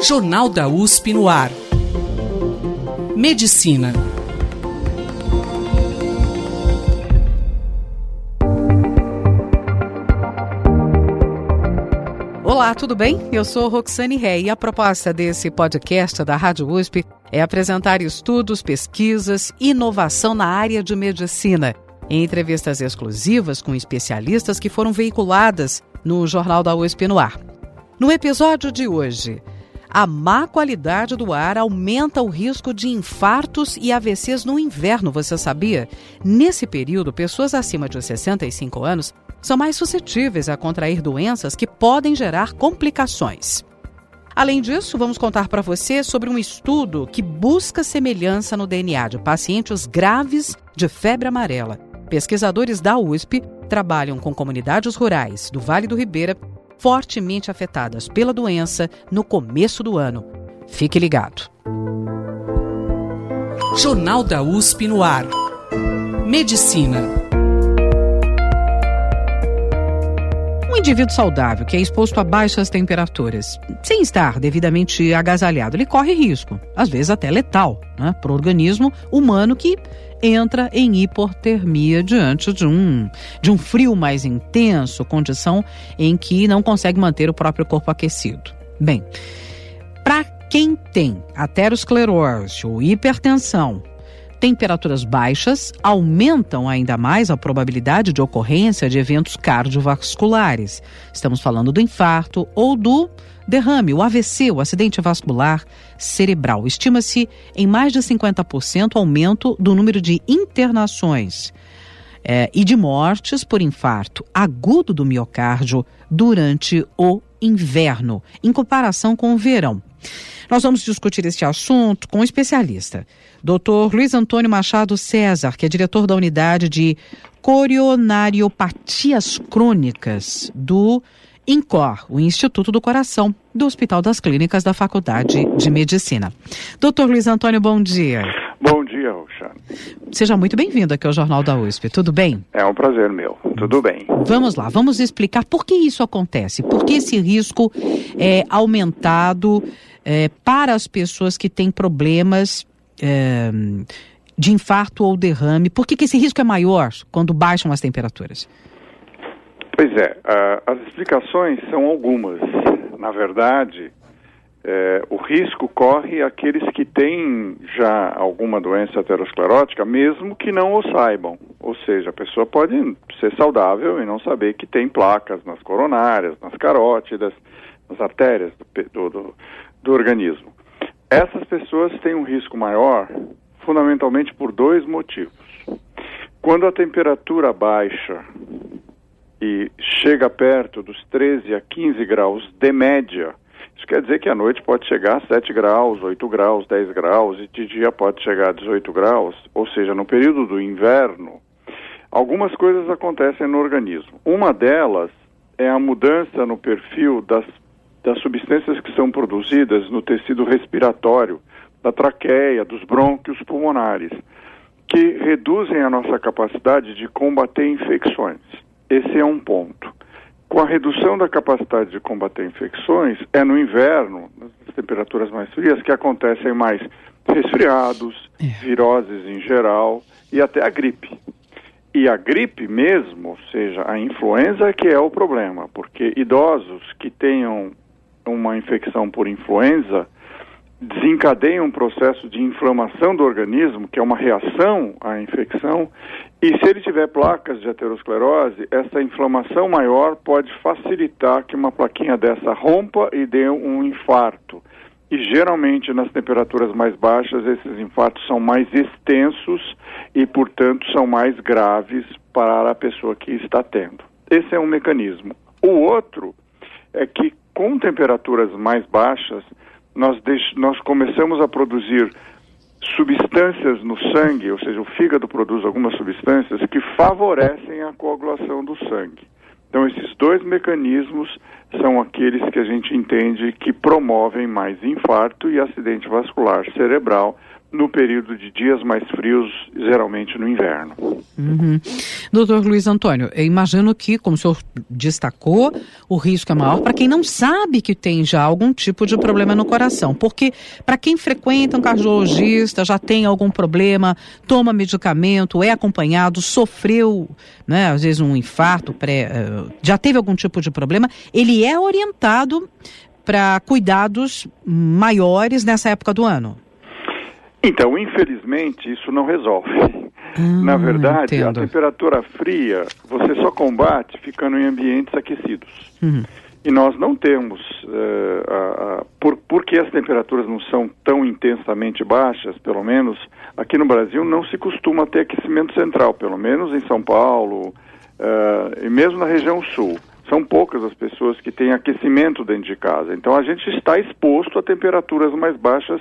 Jornal da USP no ar. Medicina. Olá, tudo bem? Eu sou Roxane Ré e a proposta desse podcast da Rádio USP é apresentar estudos, pesquisas e inovação na área de medicina, em entrevistas exclusivas com especialistas que foram veiculadas no Jornal da USP no ar. No episódio de hoje, a má qualidade do ar aumenta o risco de infartos e AVCs no inverno, você sabia? Nesse período, pessoas acima de 65 anos são mais suscetíveis a contrair doenças que podem gerar complicações. Além disso, vamos contar para você sobre um estudo que busca semelhança no DNA de pacientes graves de febre amarela. Pesquisadores da USP trabalham com comunidades rurais do Vale do Ribeira fortemente afetadas pela doença no começo do ano. Fique ligado. Jornal da USP no ar. Medicina. Um indivíduo saudável que é exposto a baixas temperaturas, sem estar devidamente agasalhado, ele corre risco, às vezes até letal, para o organismo humano que entra em hipotermia diante de um frio mais intenso, condição em que não consegue manter o próprio corpo aquecido. Bem, para quem tem aterosclerose ou hipertensão, temperaturas baixas aumentam ainda mais a probabilidade de ocorrência de eventos cardiovasculares. Estamos falando do infarto ou do derrame, o AVC, o acidente vascular cerebral. Estima-se em mais de 50% aumento do número de internações e de mortes por infarto agudo do miocárdio durante o inverno, em comparação com o verão. Nós vamos discutir este assunto com um especialista, Dr. Luiz Antônio Machado César, que é diretor da unidade de coronariopatias crônicas do INCOR, o Instituto do Coração, do Hospital das Clínicas da Faculdade de Medicina. Dr. Luiz Antônio, bom dia. Bom dia, Roxane. Seja muito bem-vindo aqui ao Jornal da USP, tudo bem? É um prazer meu, tudo bem. Vamos lá, vamos explicar por que isso acontece, por que esse risco é aumentado para as pessoas que têm problemas de infarto ou derrame, por que esse risco é maior quando baixam as temperaturas? Pois é, as explicações são algumas. Na verdade, o risco corre aqueles que têm já alguma doença aterosclerótica, mesmo que não o saibam. Ou seja, a pessoa pode ser saudável e não saber que tem placas nas coronárias, nas carótidas, nas artérias do organismo. Essas pessoas têm um risco maior, fundamentalmente por dois motivos. Quando a temperatura baixa e chega perto dos 13 a 15 graus de média, isso quer dizer que à noite pode chegar a 7 graus, 8 graus, 10 graus, e de dia pode chegar a 18 graus, ou seja, no período do inverno, algumas coisas acontecem no organismo. Uma delas é a mudança no perfil das substâncias que são produzidas no tecido respiratório, da traqueia, dos brônquios pulmonares, que reduzem a nossa capacidade de combater infecções. Esse é um ponto. Com a redução da capacidade de combater infecções, é no inverno, nas temperaturas mais frias, que acontecem mais resfriados, viroses em geral e até a gripe. E a gripe mesmo, ou seja, a influenza, que é o problema, porque idosos que tenham uma infecção por influenza desencadeiam um processo de inflamação do organismo, que é uma reação à infecção, e se ele tiver placas de aterosclerose, essa inflamação maior pode facilitar que uma plaquinha dessa rompa e dê um infarto. E geralmente nas temperaturas mais baixas esses infartos são mais extensos e, portanto, são mais graves para a pessoa que está tendo. Esse é um mecanismo. O outro é que com temperaturas mais baixas, nós começamos a produzir substâncias no sangue, ou seja, o fígado produz algumas substâncias que favorecem a coagulação do sangue. Então, esses dois mecanismos são aqueles que a gente entende que promovem mais infarto e acidente vascular cerebral no período de dias mais frios, geralmente no inverno. Doutor Luiz Antônio, eu imagino que, como o senhor destacou, o risco é maior para quem não sabe que tem já algum tipo de problema no coração, porque para quem frequenta um cardiologista, já tem algum problema, toma medicamento, é acompanhado, sofreu, né, às vezes um infarto, já teve algum tipo de problema, ele é orientado para cuidados maiores nessa época do ano? Então, infelizmente, isso não resolve. Na verdade, entendo. A temperatura fria, você só combate ficando em ambientes aquecidos. E nós não temos, porque as temperaturas não são tão intensamente baixas, pelo menos aqui no Brasil não se costuma ter aquecimento central, pelo menos em São Paulo e mesmo na região sul. São poucas as pessoas que têm aquecimento dentro de casa. Então a gente está exposto a temperaturas mais baixas,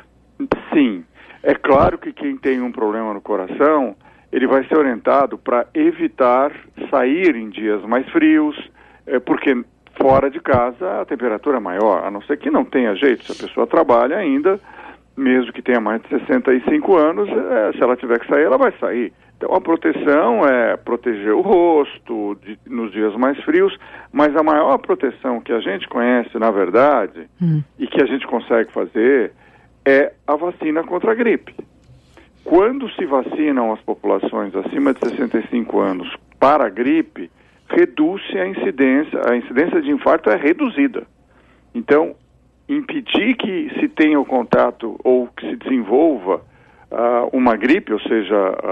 sim. É claro que quem tem um problema no coração, ele vai ser orientado para evitar sair em dias mais frios, porque fora de casa a temperatura é maior, a não ser que não tenha jeito. Se a pessoa trabalha ainda, mesmo que tenha mais de 65 anos, se ela tiver que sair, ela vai sair. Então a proteção é proteger o rosto nos dias mais frios, mas a maior proteção que a gente conhece, na verdade, e que a gente consegue fazer, é a vacina contra a gripe. Quando se vacinam as populações acima de 65 anos para a gripe, reduz-se a incidência de infarto é reduzida. Então, impedir que se tenha o contato ou que se desenvolva uma gripe, ou seja,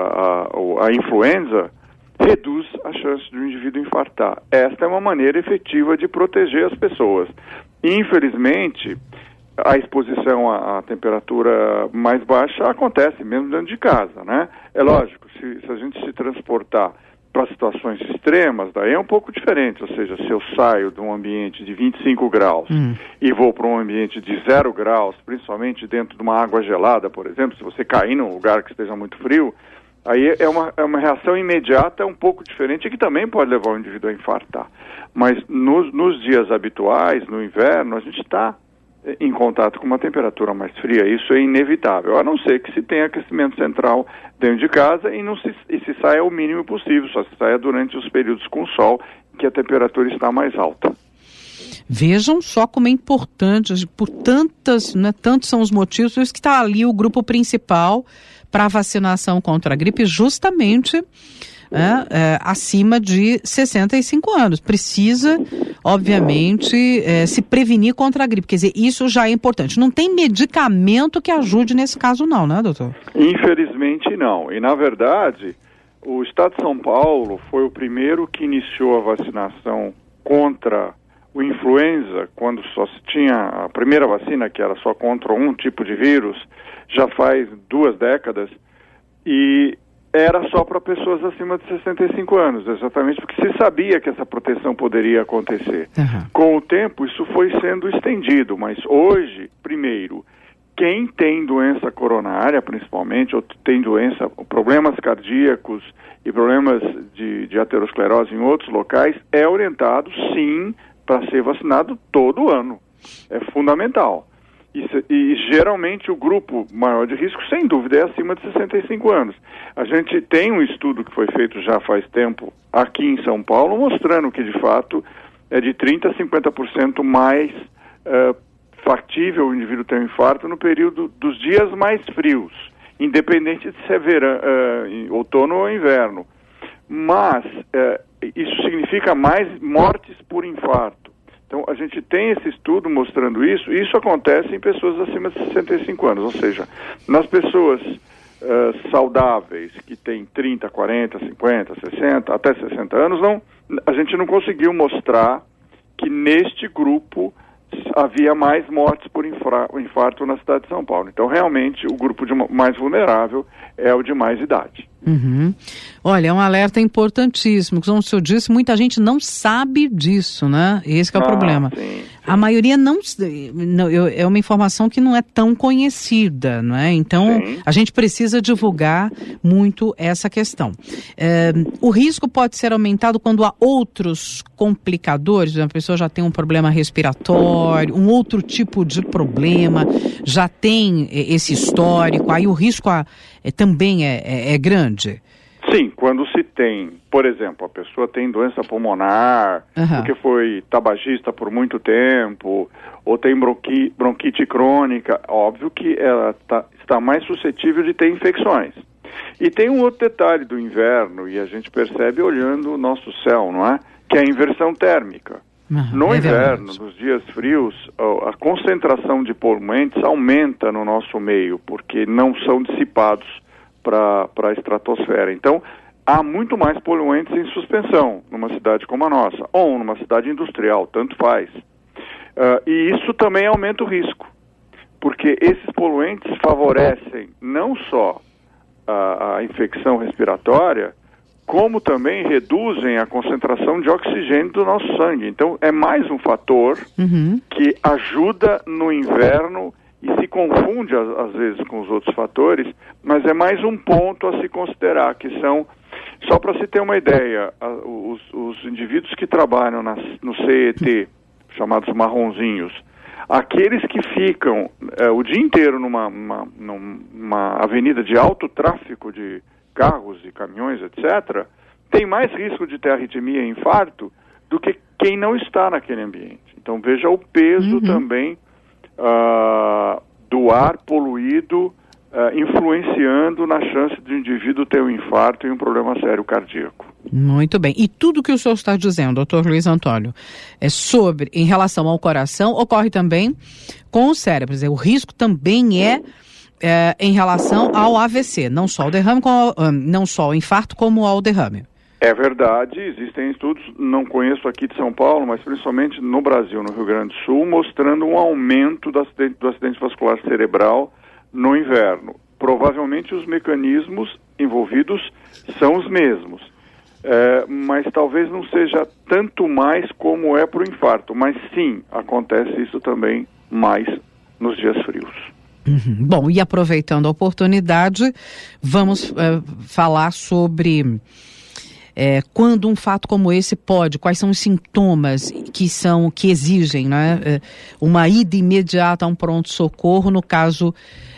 a influenza, reduz a chance de um indivíduo infartar. Esta é uma maneira efetiva de proteger as pessoas. Infelizmente, a exposição à temperatura mais baixa acontece mesmo dentro de casa, né? É lógico, se a gente se transportar para situações extremas, daí é um pouco diferente, ou seja, se eu saio de um ambiente de 25 graus e vou para um ambiente de 0 graus, principalmente dentro de uma água gelada, por exemplo, se você cair num lugar que esteja muito frio, aí é uma reação imediata um pouco diferente, que também pode levar o indivíduo a infartar. Mas nos dias habituais, no inverno, a gente está em contato com uma temperatura mais fria, isso é inevitável, a não ser que se tenha aquecimento central dentro de casa e se saia o mínimo possível, só se saia durante os períodos com sol, que a temperatura está mais alta. Vejam só como é importante, por tantos são os motivos, por isso que está ali o grupo principal para a vacinação contra a gripe, justamente acima de 65 anos. Precisa, obviamente, se prevenir contra a gripe. Quer dizer, isso já é importante. Não tem medicamento que ajude nesse caso não, né, doutor? Infelizmente não. E, na verdade, o Estado de São Paulo foi o primeiro que iniciou a vacinação contra o influenza, quando só se tinha a primeira vacina, que era só contra um tipo de vírus, já faz 2 décadas, e era só para pessoas acima de 65 anos, exatamente porque se sabia que essa proteção poderia acontecer. Com o tempo, isso foi sendo estendido, mas hoje, primeiro, quem tem doença coronária, principalmente, ou tem problemas cardíacos e problemas de aterosclerose em outros locais, é orientado, sim, para ser vacinado todo ano. É fundamental. E geralmente o grupo maior de risco, sem dúvida, é acima de 65 anos. A gente tem um estudo que foi feito já faz tempo aqui em São Paulo, mostrando que, de fato, é de 30% a 50% mais factível o indivíduo ter um infarto no período dos dias mais frios, independente de se é outono ou inverno. Mas isso significa mais mortes por infarto. Então, a gente tem esse estudo mostrando isso, e isso acontece em pessoas acima de 65 anos, ou seja, nas pessoas saudáveis que têm 30, 40, 50, 60, até 60 anos, a gente não conseguiu mostrar que neste grupo havia mais mortes por infarto na cidade de São Paulo. Então, realmente, o grupo mais vulnerável é o de mais idade. Olha, é um alerta importantíssimo. Como o senhor disse, muita gente não sabe disso, né? Esse que é o problema. Sim. A maioria não é uma informação que não é tão conhecida, não é? Então, sim, a gente precisa divulgar muito essa questão. O risco pode ser aumentado quando há outros complicadores, a pessoa já tem um problema respiratório, um outro tipo de problema, já tem esse histórico, aí o risco também é grande? Sim, quando se tem, por exemplo, a pessoa tem doença pulmonar, porque foi tabagista por muito tempo, ou tem bronquite crônica, óbvio que ela está mais suscetível de ter infecções. E tem um outro detalhe do inverno, e a gente percebe olhando o nosso céu, não é? Que é a inversão térmica. No inverno, nos dias frios, a concentração de poluentes aumenta no nosso meio, porque não são dissipados para a estratosfera. Então, há muito mais poluentes em suspensão numa cidade como a nossa, ou numa cidade industrial, tanto faz. E isso também aumenta o risco, porque esses poluentes favorecem não só a infecção respiratória, como também reduzem a concentração de oxigênio do nosso sangue. Então, é mais um fator que ajuda no inverno e se confunde, às vezes, com os outros fatores, mas é mais um ponto a se considerar, que são, só para se ter uma ideia, os indivíduos que trabalham no CET, chamados marronzinhos, aqueles que ficam o dia inteiro numa avenida de alto tráfego de carros e caminhões, etc., tem mais risco de ter arritmia e infarto do que quem não está naquele ambiente. Então, veja o peso também do ar poluído influenciando na chance de o indivíduo ter um infarto e um problema sério cardíaco. Muito bem. E tudo que o senhor está dizendo, doutor Luiz Antônio, em relação ao coração, ocorre também com o cérebro. Quer dizer, o risco também em relação ao AVC, não só o derrame, não só o infarto, como ao derrame. É verdade, existem estudos, não conheço aqui de São Paulo, mas principalmente no Brasil, no Rio Grande do Sul, mostrando um aumento do acidente vascular cerebral no inverno. Provavelmente os mecanismos envolvidos são os mesmos, mas talvez não seja tanto mais como é para o infarto, mas sim, acontece isso também mais nos dias frios. Bom, e aproveitando a oportunidade, vamos falar sobre quando um fato como esse quais são os sintomas que exigem, né, uma ida imediata a um pronto-socorro no caso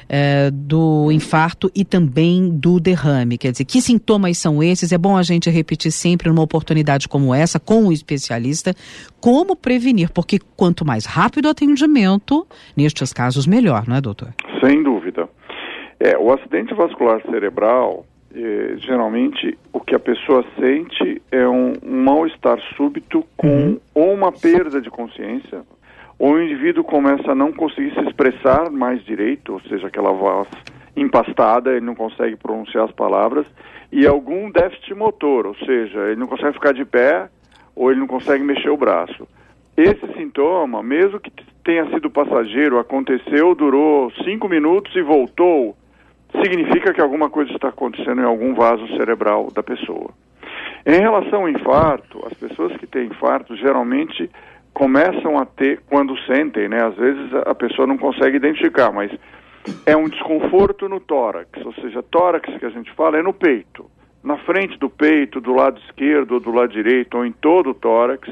do infarto e também do derrame. Quer dizer, que sintomas são esses? É bom a gente repetir sempre numa oportunidade como essa, com o especialista, como prevenir, porque quanto mais rápido o atendimento, nestes casos, melhor, não é, doutor? Sem dúvida. O acidente vascular cerebral, geralmente, o que a pessoa sente é um mal-estar súbito com ou uma perda de consciência, ou o indivíduo começa a não conseguir se expressar mais direito, ou seja, aquela voz empastada, ele não consegue pronunciar as palavras, e algum déficit motor, ou seja, ele não consegue ficar de pé, ou ele não consegue mexer o braço. Esse sintoma, mesmo que tenha sido passageiro, aconteceu, durou 5 minutos e voltou, significa que alguma coisa está acontecendo em algum vaso cerebral da pessoa. Em relação ao infarto, as pessoas que têm infarto geralmente começam a ter, quando sentem, né? Às vezes a pessoa não consegue identificar, mas é um desconforto no tórax, ou seja, tórax que a gente fala é no peito, na frente do peito, do lado esquerdo ou do lado direito, ou em todo o tórax,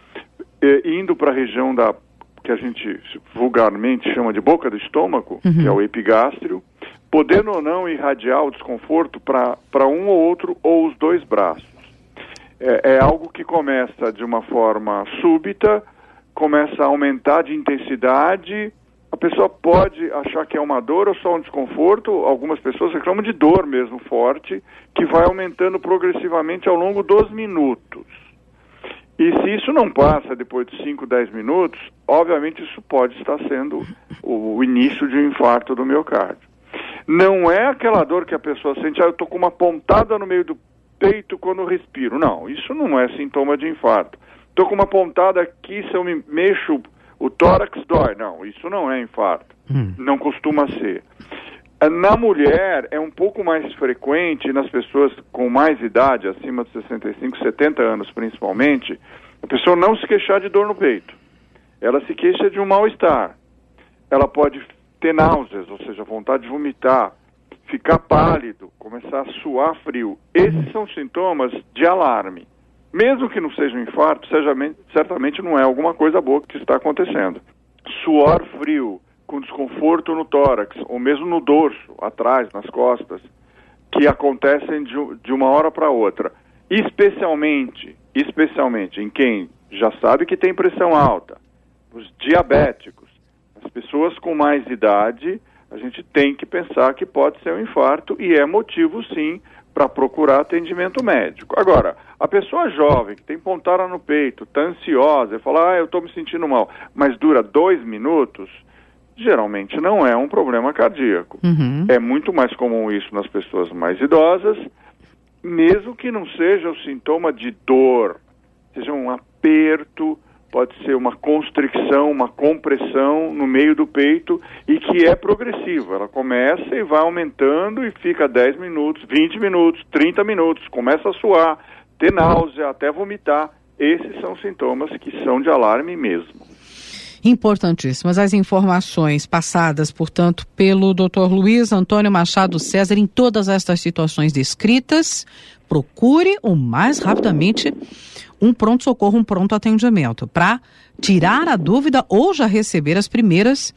indo para a região que a gente vulgarmente chama de boca do estômago, que é o epigástrio, podendo ou não irradiar o desconforto para um ou outro ou os dois braços. É algo que começa de uma forma súbita, começa a aumentar de intensidade, a pessoa pode achar que é uma dor ou só um desconforto, algumas pessoas reclamam de dor mesmo forte, que vai aumentando progressivamente ao longo dos minutos. E se isso não passa depois de 5, 10 minutos, obviamente isso pode estar sendo o início de um infarto do miocárdio. Não é aquela dor que a pessoa sente, eu estou com uma pontada no meio do peito quando eu respiro. Não, isso não é sintoma de infarto. Estou com uma pontada aqui, se eu me mexo, o tórax dói. Não, isso não é infarto. Não costuma ser. Na mulher, é um pouco mais frequente, nas pessoas com mais idade, acima de 65, 70 anos principalmente, a pessoa não se queixar de dor no peito. ela se queixa de um mal-estar. Ela pode ter náuseas, ou seja, vontade de vomitar, ficar pálido, começar a suar frio. Esses são sintomas de alarme. Mesmo que não seja um infarto, certamente não é alguma coisa boa que está acontecendo. Suor frio, com desconforto no tórax, ou mesmo no dorso, atrás, nas costas, que acontecem de uma hora para outra. Especialmente em quem já sabe que tem pressão alta, os diabéticos, as pessoas com mais idade, a gente tem que pensar que pode ser um infarto e é motivo, sim, para procurar atendimento médico. Agora, a pessoa jovem, que tem pontada no peito, está ansiosa, e fala, eu estou me sentindo mal, mas dura 2 minutos, geralmente não é um problema cardíaco. É muito mais comum isso nas pessoas mais idosas, mesmo que não seja o sintoma de dor, seja um aperto, pode ser uma constricção, uma compressão no meio do peito e que é progressiva. Ela começa e vai aumentando e fica 10 minutos, 20 minutos, 30 minutos, começa a suar, ter náusea, até vomitar. Esses são sintomas que são de alarme mesmo. Importantíssimas as informações passadas, portanto, pelo Dr. Luiz Antônio Machado César em todas estas situações descritas. Procure o mais rapidamente um pronto-socorro, um pronto atendimento, para tirar a dúvida ou já receber as primeiras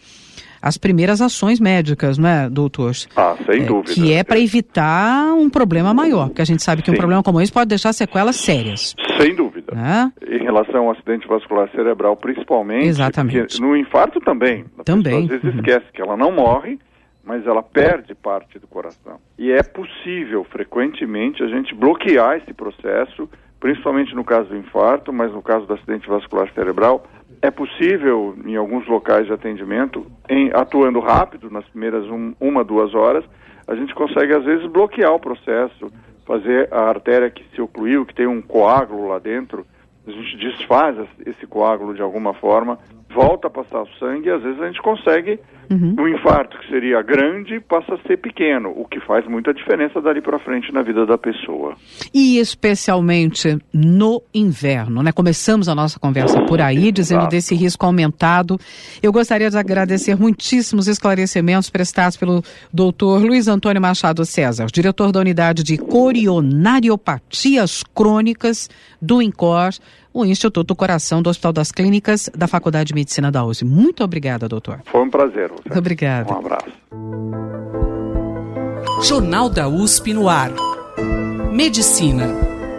ações médicas, não é, doutor? Sem dúvida. Que é para evitar um problema maior, porque a gente sabe que um problema como esse pode deixar sequelas sérias. Sem dúvida. Em relação ao acidente vascular cerebral, principalmente. Exatamente. No infarto também. Pessoa, às vezes esquece que ela não morre, mas ela perde parte do coração. E é possível, frequentemente, a gente bloquear esse processo, principalmente no caso do infarto, mas no caso do acidente vascular cerebral, é possível, em alguns locais de atendimento, atuando rápido, nas primeiras 1-2 horas, a gente consegue, às vezes, bloquear o processo, fazer a artéria que se ocluiu, que tem um coágulo lá dentro, a gente desfaz esse coágulo de alguma forma, volta a passar o sangue e às vezes a gente consegue um infarto que seria grande passa a ser pequeno, o que faz muita diferença dali para frente na vida da pessoa. E especialmente no inverno, né? Começamos a nossa conversa por aí, dizendo desse risco aumentado. Eu gostaria de agradecer muitíssimos esclarecimentos prestados pelo Dr. Luiz Antônio Machado César, diretor da Unidade de Coronariopatias Crônicas do INCOR, o Instituto do Coração do Hospital das Clínicas da Faculdade de Medicina da USP. Muito obrigada, doutor. Foi um prazer. Muito obrigada. Um abraço. Jornal da USP no ar. Medicina.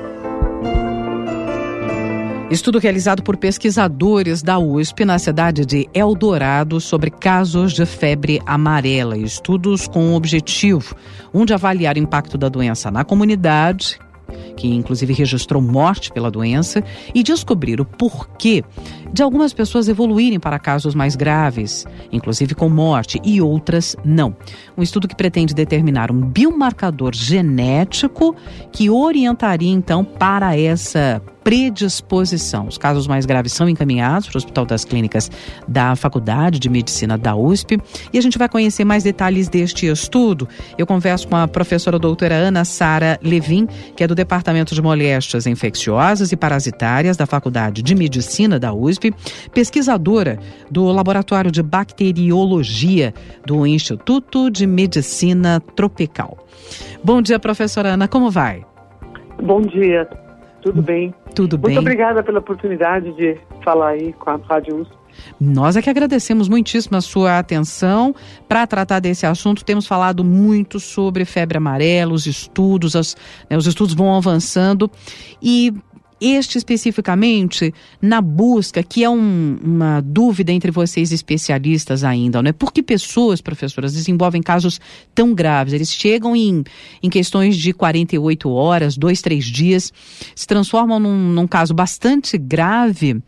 Estudo realizado por pesquisadores da USP na cidade de Eldorado sobre casos de febre amarela. Estudos com o objetivo, de avaliar o impacto da doença na comunidade, que inclusive registrou morte pela doença, e descobrir o porquê de algumas pessoas evoluírem para casos mais graves, inclusive com morte, e outras não. Um estudo que pretende determinar um biomarcador genético que orientaria então para essa predisposição. Os casos mais graves são encaminhados para o Hospital das Clínicas da Faculdade de Medicina da USP e a gente vai conhecer mais detalhes deste estudo. Eu converso com a professora doutora Ana Sara Levin, que é do Departamento de Moléstias Infecciosas e Parasitárias da Faculdade de Medicina da USP, pesquisadora do Laboratório de Bacteriologia do Instituto de Medicina Tropical. Bom dia, professora Ana, como vai? Bom dia. Tudo bem. Tudo bem. Muito obrigada pela oportunidade de falar aí com a Rádio USP. Nós é que agradecemos muitíssimo a sua atenção. Para tratar desse assunto, temos falado muito sobre febre amarela, os estudos, os estudos vão avançando e este especificamente na busca, que é uma dúvida entre vocês especialistas ainda, não é? Por que pessoas, professoras, desenvolvem casos tão graves? Eles chegam em questões de 48 horas, 2-3 dias, se transformam num caso bastante grave,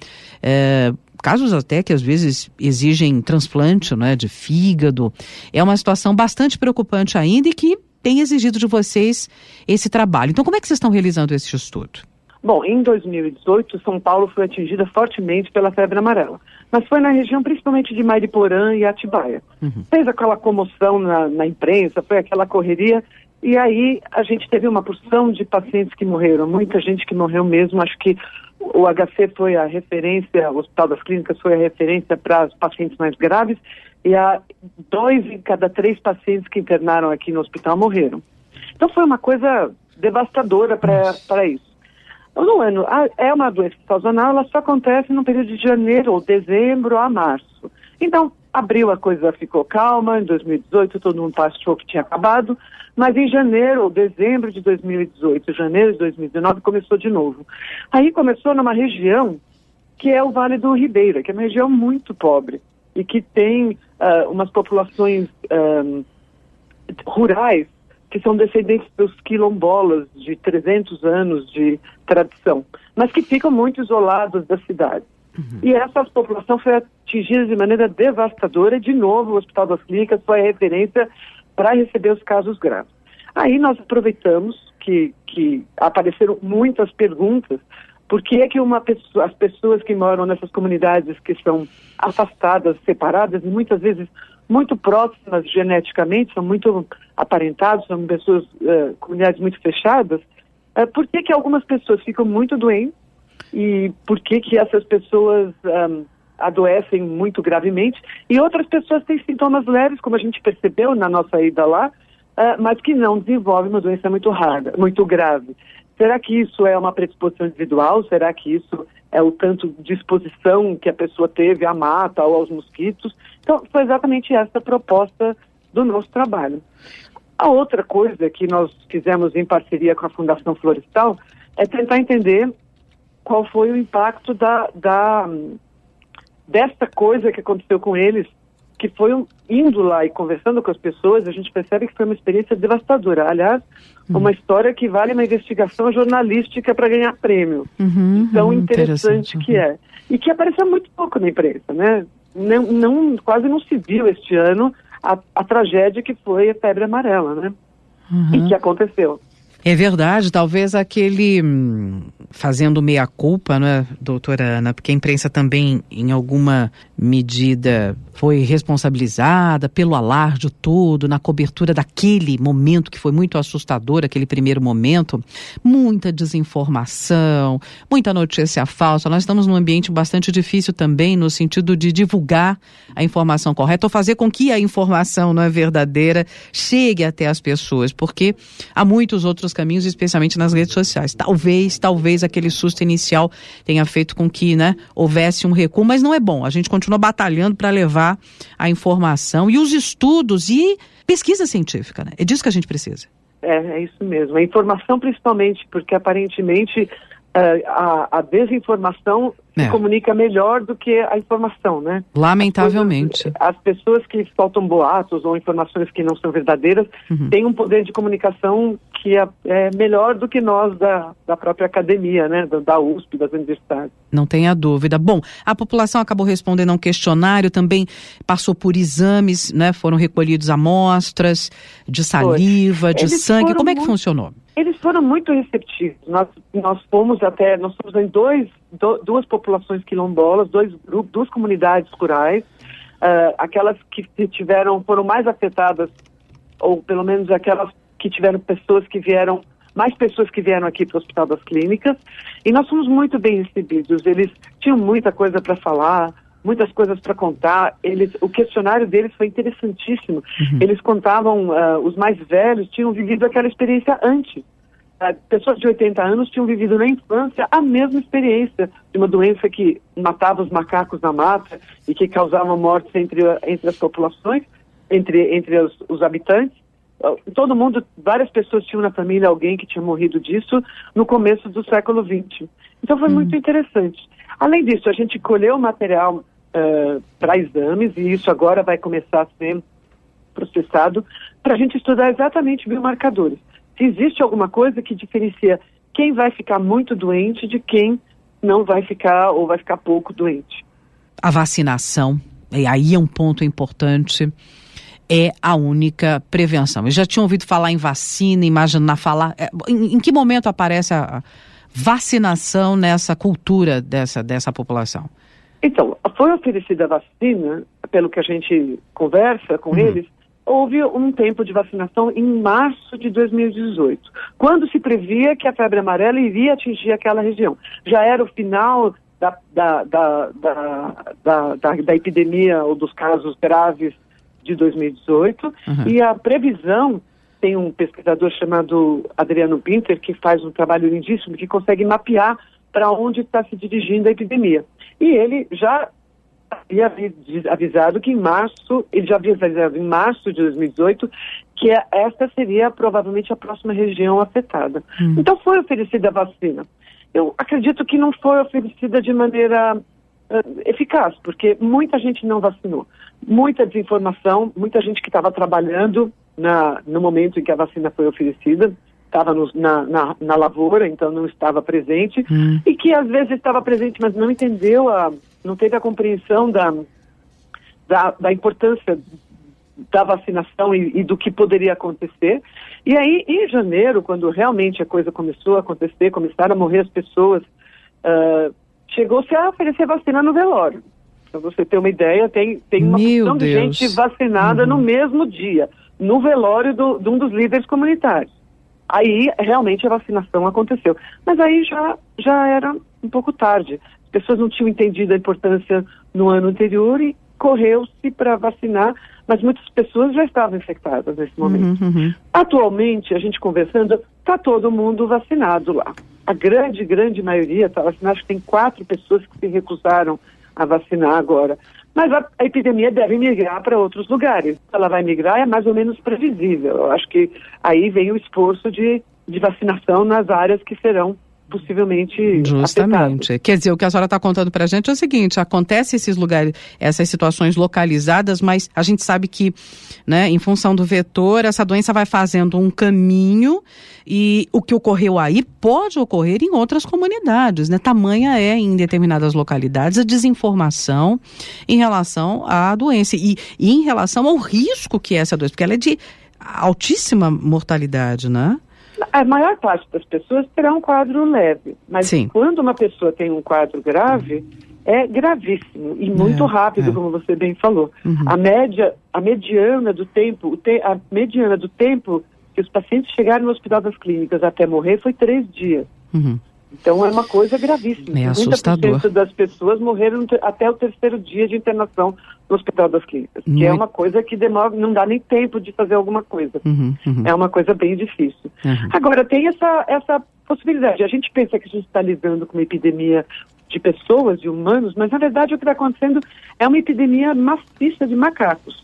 casos até que às vezes exigem transplante, não é, de fígado. É uma situação bastante preocupante ainda e que tem exigido de vocês esse trabalho. Então, como é que vocês estão realizando esse estudo? Bom, em 2018, São Paulo foi atingida fortemente pela febre amarela, mas foi na região principalmente de Mariporã e Atibaia. Fez aquela comoção na imprensa, foi aquela correria, e aí a gente teve uma porção de pacientes que morreram, muita gente que morreu mesmo, acho que O HC foi a referência, o Hospital das Clínicas foi a referência para os pacientes mais graves, e 2 em cada 3 pacientes que internaram aqui no hospital morreram. Então foi uma coisa devastadora para isso. No ano, é uma doença sazonal, ela só acontece no período de janeiro ou dezembro a março. Então, abril a coisa ficou calma, em 2018 todo mundo achou que tinha acabado, mas em janeiro ou dezembro de 2018, janeiro de 2019, começou de novo. Aí começou numa região que é o Vale do Ribeira, que é uma região muito pobre e que tem umas populações rurais que são descendentes dos quilombolas de 300 anos de tradição, mas que ficam muito isolados da cidade. E essa população foi atingida de maneira devastadora e, de novo, o Hospital das Clínicas foi a referência para receber os casos graves. Aí nós aproveitamos que apareceram muitas perguntas. Por que é que as pessoas que moram nessas comunidades que são afastadas, separadas, e muitas vezes muito próximas geneticamente, são muito aparentados, são pessoas, comunidades muito fechadas, por que que algumas pessoas ficam muito doentes e por que que essas pessoas adoecem muito gravemente e outras pessoas têm sintomas leves, como a gente percebeu na nossa ida lá, mas que não desenvolvem uma doença muito rara, muito grave. Será que isso é uma predisposição individual? Será que isso é o tanto de exposição que a pessoa teve à mata ou aos mosquitos? Então, foi exatamente essa a proposta do nosso trabalho. A outra coisa que nós fizemos em parceria com a Fundação Florestal é tentar entender qual foi o impacto desta coisa que aconteceu com eles, que foi indo lá e conversando com as pessoas, a gente percebe que foi uma experiência devastadora. Aliás, uma história que vale uma investigação jornalística para ganhar prêmio. Tão interessante que é. E que apareceu muito pouco na imprensa, né? Quase não se viu este ano a tragédia que foi a febre amarela, né? E que aconteceu. É verdade, talvez aquele, fazendo meia-culpa, né, doutora Ana, porque a imprensa também, em alguma medida, foi responsabilizada pelo alarde todo, na cobertura daquele momento que foi muito assustador, aquele primeiro momento, muita desinformação, muita notícia falsa. Nós estamos num ambiente bastante difícil também, no sentido de divulgar a informação correta, ou fazer com que a informação não é verdadeira chegue até as pessoas, porque há muitos outros caminhos, especialmente nas redes sociais. Talvez aquele susto inicial tenha feito com que, né, houvesse um recuo, mas não é bom. A gente continua batalhando para levar a informação e os estudos e pesquisa científica, né? É disso que a gente precisa. É isso mesmo. A informação principalmente, porque aparentemente a desinformação se comunica melhor do que a informação, né? Lamentavelmente. As pessoas que soltam boatos ou informações que não são verdadeiras têm um poder de comunicação que é melhor do que nós da própria academia, né? Da USP, das universidades. Não tenha dúvida. Bom, a população acabou respondendo a um questionário, também passou por exames, né? Foram recolhidos amostras de saliva, de sangue. Como é que funcionou? Eles foram muito receptivos. Nós fomos em duas populações quilombolas, duas comunidades rurais, aquelas que foram mais afetadas, ou pelo menos aquelas que tiveram mais pessoas que vieram aqui para o Hospital das Clínicas, e nós fomos muito bem recebidos. Eles tinham muita coisa para falar, muitas coisas para contar. O questionário deles foi interessantíssimo. Eles contavam, os mais velhos tinham vivido aquela experiência antes. Pessoas de 80 anos tinham vivido na infância a mesma experiência de uma doença que matava os macacos na mata e que causava mortes entre as populações, entre os habitantes. Todo mundo, várias pessoas tinham na família alguém que tinha morrido disso no começo do século XX. Então foi muito interessante. Além disso, a gente colheu material para exames, e isso agora vai começar a ser processado para a gente estudar exatamente biomarcadores. Se existe alguma coisa que diferencia quem vai ficar muito doente de quem não vai ficar ou vai ficar pouco doente. A vacinação, e aí é um ponto importante, é a única prevenção. Eu já tinha ouvido falar em vacina, em que momento aparece a vacinação nessa cultura dessa população? Então, foi oferecida a vacina, pelo que a gente conversa com eles, houve um tempo de vacinação em março de 2018, quando se previa que a febre amarela iria atingir aquela região. Já era o final da epidemia ou dos casos graves de 2018, e a previsão, tem um pesquisador chamado Adriano Pinter, que faz um trabalho lindíssimo, que consegue mapear para onde está se dirigindo a epidemia. E ele já havia avisado que em março de 2018, que esta seria provavelmente a próxima região afetada. Então foi oferecida a vacina. Eu acredito que não foi oferecida de maneira eficaz, porque muita gente não vacinou. Muita desinformação, muita gente que estava trabalhando no momento em que a vacina foi oferecida, estava na lavoura, então não estava presente, e que às vezes estava presente, mas não entendeu, não teve a compreensão da importância da vacinação e do que poderia acontecer. E aí, em janeiro, quando realmente a coisa começou a acontecer, começaram a morrer as pessoas, chegou-se a oferecer vacina no velório. Para você ter uma ideia, tem uma porção de gente vacinada no mesmo dia, no velório de um dos líderes comunitários. Aí, realmente, a vacinação aconteceu. Mas aí já era um pouco tarde. As pessoas não tinham entendido a importância no ano anterior e correu-se para vacinar, mas muitas pessoas já estavam infectadas nesse momento. Atualmente, a gente conversando, está todo mundo vacinado lá. A grande maioria está vacinada. Acho que tem 4 pessoas que se recusaram a vacinar agora. Mas a epidemia deve migrar para outros lugares. Ela vai migrar, é mais ou menos previsível. Eu acho que aí vem o esforço de vacinação nas áreas que serão possivelmente justamente afetadas. Quer dizer, o que a senhora está contando para a gente é o seguinte: acontece esses lugares, essas situações localizadas, mas a gente sabe que, né, em função do vetor, essa doença vai fazendo um caminho, e o que ocorreu aí pode ocorrer em outras comunidades, né? Tamanha é, em determinadas localidades, a desinformação em relação à doença e em relação ao risco que é essa doença, porque ela é de altíssima mortalidade, né? A maior parte das pessoas terá um quadro leve, mas quando uma pessoa tem um quadro grave, é gravíssimo e muito rápido, como você bem falou. A mediana do tempo que os pacientes chegaram no Hospital das Clínicas até morrer foi 3 dias. Então é uma coisa gravíssima. É assustador. 50% das pessoas morreram até o 3º dia de internação no Hospital das Clínicas, que é uma coisa que demora, não dá nem tempo de fazer alguma coisa. É uma coisa bem difícil. Agora, tem essa possibilidade. A gente pensa que a gente está lidando com uma epidemia de pessoas, de humanos, mas na verdade o que está acontecendo é uma epidemia maciça de macacos.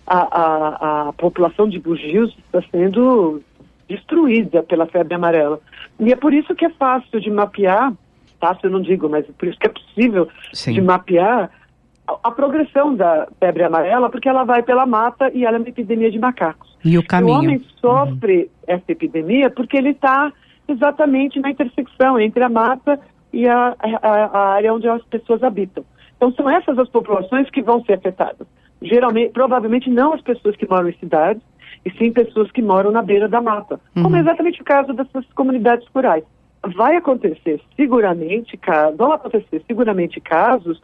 A população de bugios está sendo destruída pela febre amarela. E é por isso que é fácil de mapear, fácil eu não digo, mas é por isso que é possível de mapear a progressão da febre amarela, porque ela vai pela mata e ela é uma epidemia de macacos. E o caminho? O homem sofre essa epidemia porque ele está exatamente na intersecção entre a mata e a área onde as pessoas habitam. Então são essas as populações que vão ser afetadas. Geralmente, provavelmente não as pessoas que moram em cidades, e sim pessoas que moram na beira da mata, como é exatamente o caso dessas comunidades rurais. Vão acontecer seguramente casos,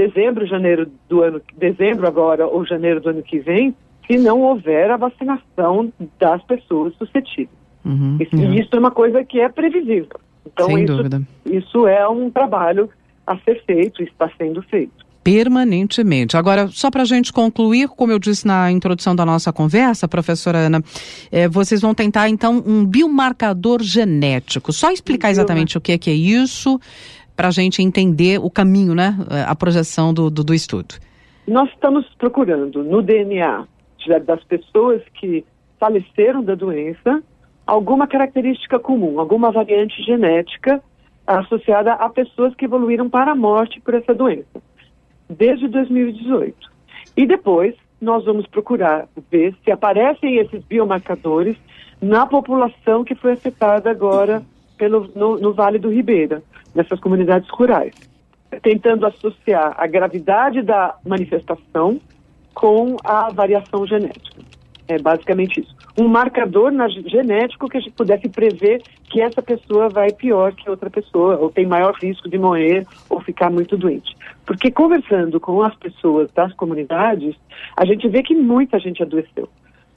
dezembro agora ou janeiro do ano que vem, se não houver a vacinação das pessoas suscetíveis. E isso é uma coisa que é previsível. Então, sem dúvida. Isso é um trabalho a ser feito e está sendo feito. Permanentemente. Agora, só para a gente concluir, como eu disse na introdução da nossa conversa, professora Ana, vocês vão tentar, então, um biomarcador genético. Só explicar exatamente o que é isso, para a gente entender o caminho, né, a projeção do estudo. Nós estamos procurando no DNA das pessoas que faleceram da doença alguma característica comum, alguma variante genética associada a pessoas que evoluíram para a morte por essa doença, desde 2018. E depois nós vamos procurar ver se aparecem esses biomarcadores na população que foi afetada agora no Vale do Ribeira, nessas comunidades rurais, tentando associar a gravidade da manifestação com a variação genética. É basicamente isso. Um marcador genético que a gente pudesse prever que essa pessoa vai pior que outra pessoa, ou tem maior risco de morrer ou ficar muito doente. Porque conversando com as pessoas das comunidades, a gente vê que muita gente adoeceu.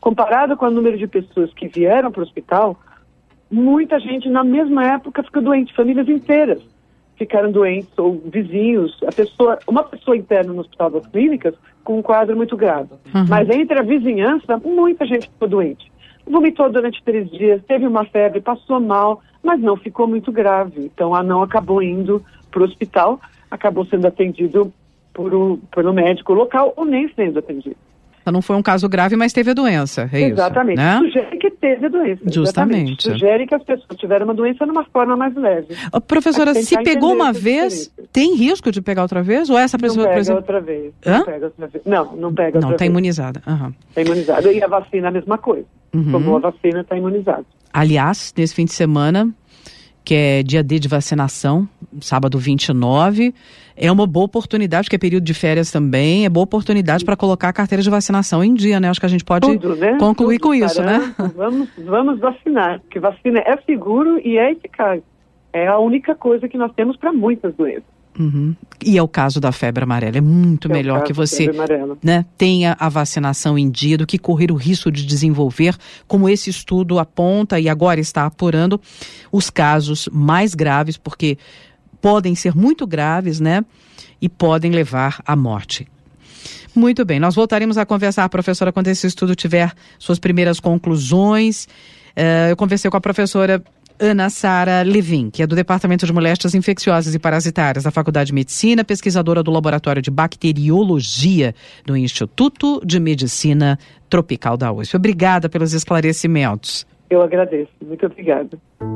Comparado com o número de pessoas que vieram para o hospital, muita gente na mesma época ficou doente, famílias inteiras ficaram doentes, ou vizinhos, uma pessoa interna no Hospital das Clínicas com um quadro muito grave. Mas entre a vizinhança, muita gente ficou doente. Vomitou durante 3 dias, teve uma febre, passou mal, mas não ficou muito grave. Então, não acabou indo para o hospital, acabou sendo atendido pelo médico local ou nem sendo atendido. Não foi um caso grave, mas teve a doença, Exatamente. Isso, né? Sugere que teve a doença. Justamente. Exatamente. Sugere que as pessoas tiveram uma doença numa forma mais leve. Professora, se pegou uma vez, tem risco de pegar outra vez? Ou essa pessoa, não pega por exemplo... outra vez. Não pega outra vez. Não pega outra vez. Não, está imunizada. Está imunizada. E a vacina é a mesma coisa. Tomou a vacina, está imunizada. Aliás, nesse fim de semana, que é dia D de vacinação, sábado 29, é uma boa oportunidade, que é período de férias também, é boa oportunidade para colocar a carteira de vacinação em dia, né? Acho que a gente pode concluir com isso, né? Vamos vacinar, porque vacina é seguro e é eficaz. É a única coisa que nós temos para muitas doenças. E é o caso da febre amarela. É muito melhor que você, né, tenha a vacinação em dia do que correr o risco de desenvolver, como esse estudo aponta e agora está apurando, os casos mais graves, porque podem ser muito graves, né, e podem levar à morte. Muito bem, nós voltaremos a conversar, professora, quando esse estudo tiver suas primeiras conclusões. Eu conversei com a professora Ana Sara Levin, que é do Departamento de Moléstias Infecciosas e Parasitárias da Faculdade de Medicina, pesquisadora do Laboratório de Bacteriologia do Instituto de Medicina Tropical da USP. Obrigada pelos esclarecimentos. Eu agradeço. Muito obrigada.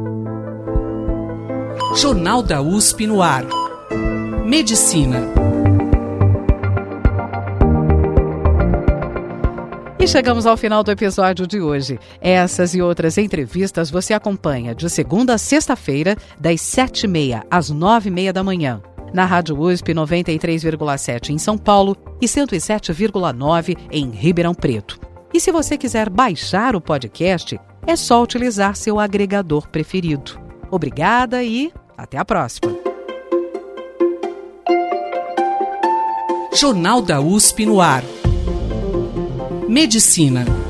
Jornal da USP no ar. Medicina. E chegamos ao final do episódio de hoje. Essas e outras entrevistas você acompanha de segunda a sexta-feira, das 7h30 às 9h30 da manhã, na Rádio USP 93,7 em São Paulo e 107,9 em Ribeirão Preto. E se você quiser baixar o podcast, é só utilizar seu agregador preferido. Obrigada e até a próxima. Jornal da USP no ar. Medicina.